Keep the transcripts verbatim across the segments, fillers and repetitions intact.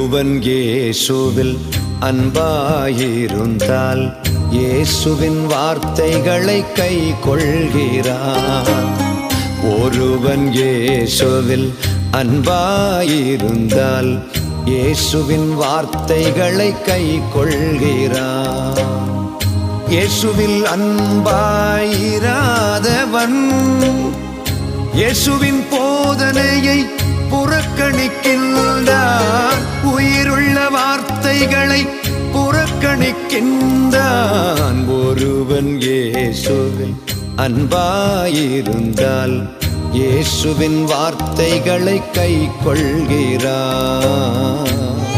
ஒருவன் இயேசுவில் அன்பாயிருந்தால் இயேசுவின் வார்த்தைகளை கை கொள்கிறான். ஒருவன் இயேசுவில் அன்பாயிருந்தால் இயேசுவின் வார்த்தைகளை கை கொள்கிறான். இயேசுவில் அன்பாயிராதவன் இயேசுவின் போதனையை புறக்கணிக்கின்றான். உயிருள்ள வார்த்தைகளை புறக்கணிக்கின்றான். ஒருவன் இயேசுவில் அன்பாயிருந்தால் இயேசுவின் வார்த்தைகளை கை கொள்கிறான்.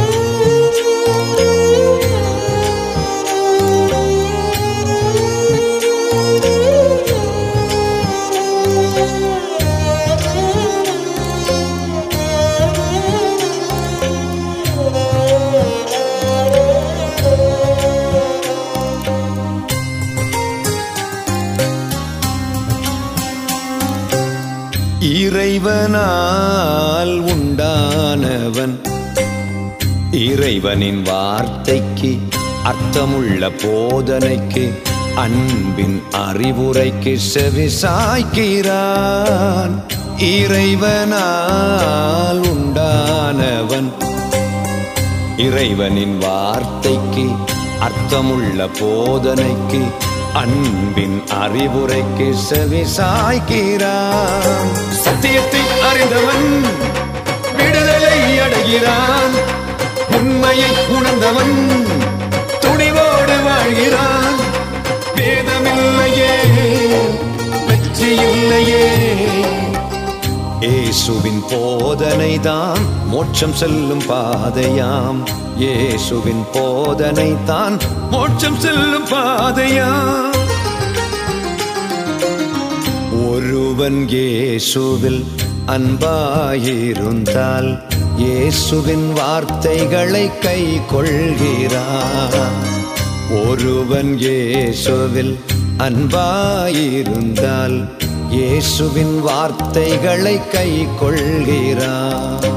இறைவனால் உண்டானவன் இறைவனின் வார்த்தைக்கு அர்த்தமுள்ள போதனைக்கு அன்பின் அறிவுரைக்கு செவிசாய்க்கிறான். இறைவனால் உண்டானவன் இறைவனின் வார்த்தைக்கு அர்த்தமுள்ள போதனைக்கு அன்பின் அறிவுரைக்கு செவிசாய்க்கிறான். சத்தியத்தை அறிந்தவன் விடுதலை அடைகிறான். உண்மையை உணர்ந்தவன் துணிவோடு வாழ்கிறான். வேதமில்லையே வெற்றி இல்லையே. இயேசுவின் போதனைதான் மோட்சம் செல்லும் பாதையாம். இயேசுவின் போதனை தான் மோட்சம் செல்லும் பாதையாம். ஒருவன் இயேசுவில் அன்பாயிருந்தால் இயேசுவின் வார்த்தைகளை கை கொள்கிறான். ஒருவன் இயேசுவில் அன்பாயிருந்தால் இயேசுவின் வார்த்தைகளை கை கொள்கிறான்.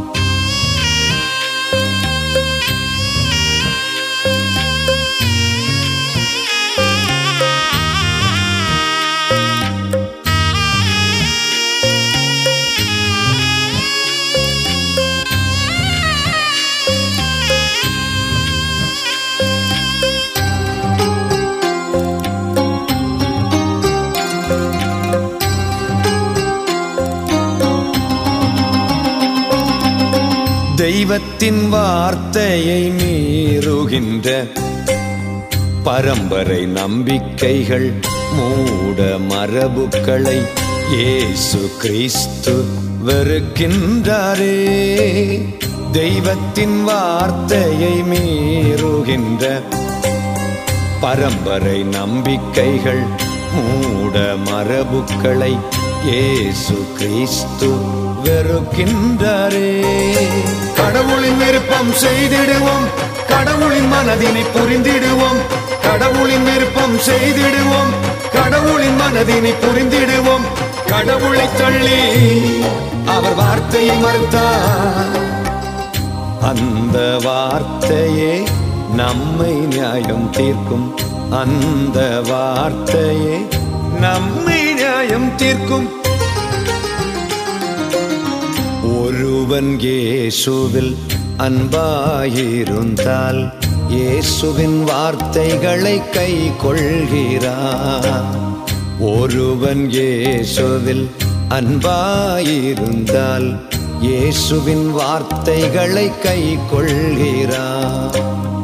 தெய்வத்தின் வார்த்தையை மீறுகின்ற பரம்பரை நம்பிக்கைகள் மூட மரபுக்களை இயேசு கிறிஸ்து வெறுக்கின்றாரே. தெய்வத்தின் வார்த்தையை மீறுகின்ற பரம்பரை நம்பிக்கைகள் மூட மரபுக்களை இயேசு கிறிஸ்து வெறுக்கின்றாரே. கடவுளின் விருப்பம் செய்திடுவோம், கடவுளின் மனதினை புரிந்திடுவோம். கடவுளின் விருப்பம் செய்திடுவோம், கடவுளின் மனதினை புரிந்திடுவோம். கடவுளை தள்ளி அவர் வார்த்தையை மறுத்தார். அந்த வார்த்தையே நம்மை நியாயம் தீர்க்கும். அந்த வார்த்தையே நம்மை நியாயம் தீர்க்கும். ஒருவன் இயேசுவில் அன்பாயிருந்தால் இயேசுவின் வார்த்தைகளை கை கொள்கிறான். ஒருவன் இயேசுவில் அன்பாயிருந்தால் இயேசுவின் வார்த்தைகளை கை கொள்கிறான்.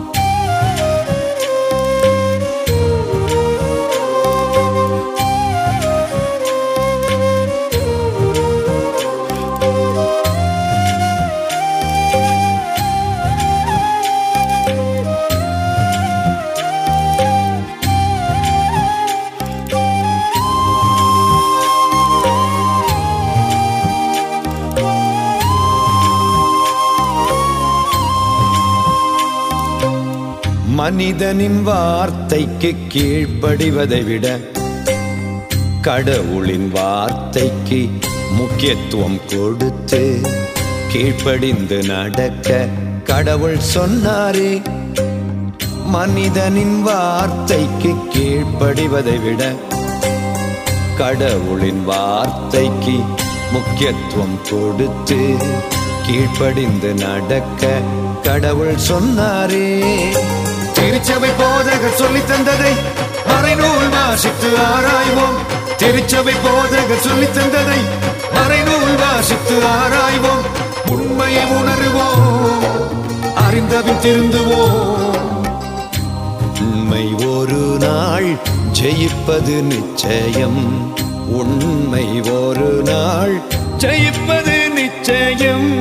மனிதனின் வார்த்தைக்கு கீழ்ப்படிவதை விட கடவுளின் வார்த்தைக்கு முக்கியத்துவம் கொடுத்து கீழ்ப்படிந்து நடக்க கடவுள் சொன்னாரே, மனிதனின் வார்த்தைக்கு கீழ்ப்படிவதை விட கடவுளின் வார்த்தைக்கு முக்கியத்துவம் கொடுத்து கீழ்ப்படிந்து நடக்க கடவுள் சொன்னாரே. திருச்சபை போதகர் சொல்லி தந்ததை மறைநூல் வாசித்து ஆராய்வோம். திருச்சபை போதகர் சொல்லி தந்ததை மறைநூல் வாசித்து ஆராய்வோம். உண்மையை உணர்வோம், அறிந்தபின் திருந்துவோம். உண்மை ஒரு நாள் ஜெயிப்பது நிச்சயம். உண்மை ஒரு நாள் ஜெயிப்பது நிச்சயம்.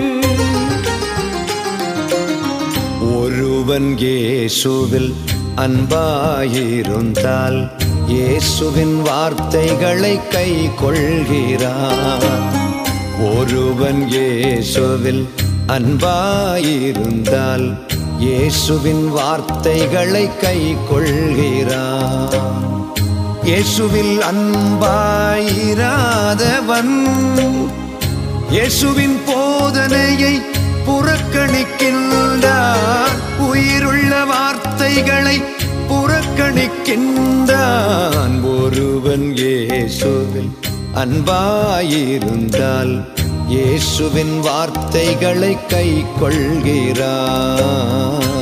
ஒருவன் இயேசுவில் அன்பாயிருந்தால் இயேசுவின் வார்த்தைகளை கை கொள்கிறான். ஒருவன் இயேசுவில் அன்பாயிருந்தால் இயேசுவின் வார்த்தைகளை கை கொள்கிறான். இயேசுவில் அன்பாயிராதவன் இயேசுவின் போதனையை புறக்கணிக்கின்றான். உயிருள்ள வார்த்தைகளை புறக்கணிக்கின்றான். ஒருவன் இயேசுவில் அன்பாயிருந்தால் இயேசுவின் வார்த்தைகளை கை கொள்கிறான்.